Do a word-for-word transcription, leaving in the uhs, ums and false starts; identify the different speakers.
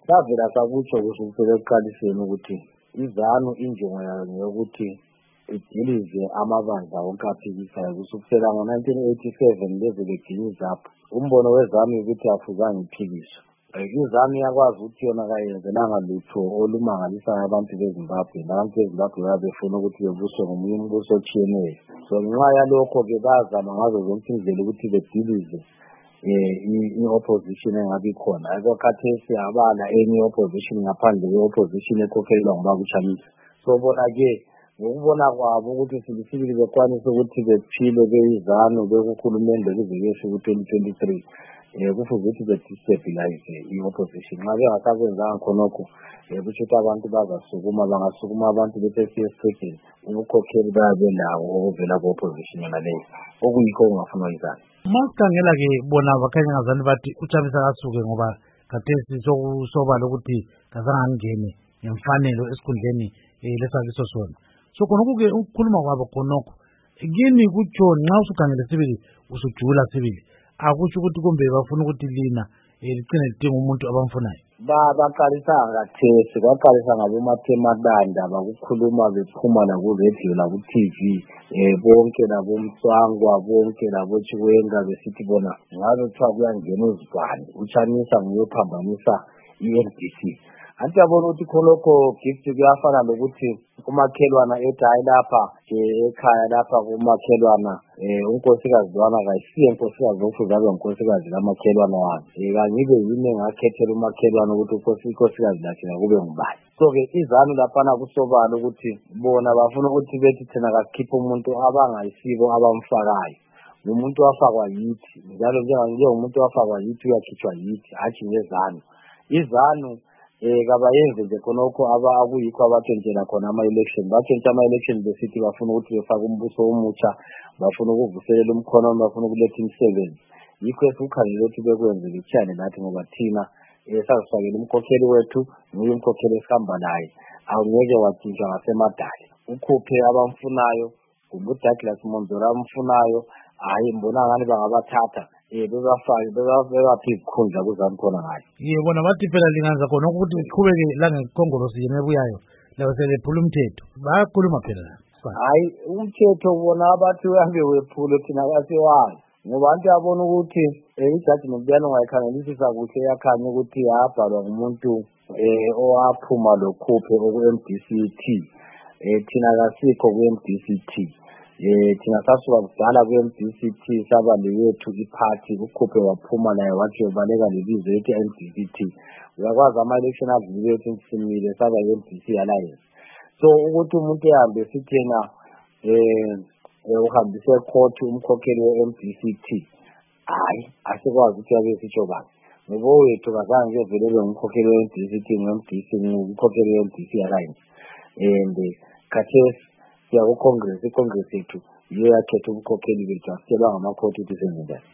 Speaker 1: savela sakutsho kusukela ekuqaliseni ukuthi izanu injongo yayo ngeyokuthi idilize amabandla wonke aphikisayo kusukela ngo-nineteen eighty-seven leze begiliza apho. Umbono wezanu ukuthi afuzange iphikiswe. Izanu iyakwazi ukuthi yona kayenzelanga lutho olumangalisayo abantu beZimbabwe. Nabantu beZimbabwe babefuna ukuthi bebuswe ngomunye umbuso otshiyeneyo. So ngenxa yalokho-ke bazama ngazo zonke indlela ukuthi bedilize i-opposition engabe ikhona. Khathesi abala enye i-opposition ngaphandle kwe-opposition ekhokhelwa ngubaba uChamisa. So bona-ke ngokubona kwabo ukuthi sibisibili bekwanisa ukuthi bephile beyizanu bekuhulumende kuze kuyefika ku-twenty twenty-three. Kufuze ukuthi bedestabilize i-opposition. Nxa bengasakwenzanga khonokho kusho ukuthi abantu bazasukuma, bangasukuma abantu bethe esitregeni ubukhokheli bayabe lawo okuvela ku-opposition yona leyo, okuyikho okungafunwa yizanu.
Speaker 2: Masikhangela-ke bona bakhanya ngazani bathi uChamisa kasuke ngoba khathesi sokusobala ukuthi kazange angene ngemfanelo esikhundleni lesakiso sona. So khonokho-ke ukukhuluma kwabo khonokho kini kutsho nxa usukhangele sibili usujula sibili akusho ukuthi kumbe bafuna ukuthi lina ligcine lidinga umuntu abamfunayo.
Speaker 1: Baqalisa ngathesi, baqalisa ngabomathemadanda bakukhuluma bephuma laku-radio laku-T V, bonke labomswangwa bonke labochiwenga besithi bona ngabe kuthiwa kuyangena uzibhani uChamisa ngiyophambanisa i-N D C. Anti yabona ukuthi khonokho gift kuyafana lokuthi umakhelwana ethi hayi lapha ekhaya lapha kumakhelwana unkosikazi lwana kayisiye unkosikazi okuzabe unkosikazi kamakhelwana wami. Kangibe yini engakhethela umakhelwana ukuthi unkosikazi lakhe kube ngubani. So-ke izanu laphana kusobala ukuthi bona bafuna ukuthi bethi thina kakhiphe umuntu abangayisibo abamfakayo. Umuntu wafakwa yithi njalo njengomuntu wafakwa yithi uyakhitshwa yithi hatshi ngezanu. Izanu kabayenze nje khonokho akuyikho abatshentshela khona ama-election. Batshentshela ama-election besithi bafuna ukuthi befake umbuso omutsha, bafuna ukuvuselela umkhono, bafuna ukuletha imisebenzi. Yikho esikukhangela ukuthi bekwenze bethiyane nathi ngoba thina sazifakela umkhokheli wethu nguye umkhokheli esihamba naye. Awungeke watshintshwa ngasemadala. Ukhuphe abamfunayo, uDouglas Monzora amfunayo, hayi mbona ngani bangabathatha bebafake bebaphi izikhundla kuzami khona ngayo.
Speaker 2: Yebo nabathi phela linganza khona ukuthi siqhubeke la ngekhongolose yena ebuyayo labo selephula umthetho bayakhuluma phela.
Speaker 1: Hayi umthetho bona abathi uhambe wephule thina kasiwazi ngoba anti yabona ukuthi i-judgment yalo ngayikhangelisisa kuhle yakhanya ukuthi yabhalwa ngumuntu owaphuma lokhuphe oku-M D C T. Thina kasikho ku-M D C T. Thina sasuka kudala ku-M D C T saba leyethu iphathi ukhuphe waphuma naye wathi ubaleka lelizwe ethi M D C T. Uyakwazi ama-election adlule ethi simile saba i-M D C alliance. So ukuthi umuntu ehambe sithi yena uhambise court umkhokheli we-M D C T, hayi asikwazi ukuthi yabe sitsho bani ngoba wethu kazange kuvelelwe ngumkhokheli we-M D C T nge-M D C ngumkhokheli we-M D C alliance. And khathesi siya ku-Congress, i-Congress yethu yiyo yakhetha ubukhokheli bethu, asicelwa ngamakhoti ukuthi senze njani.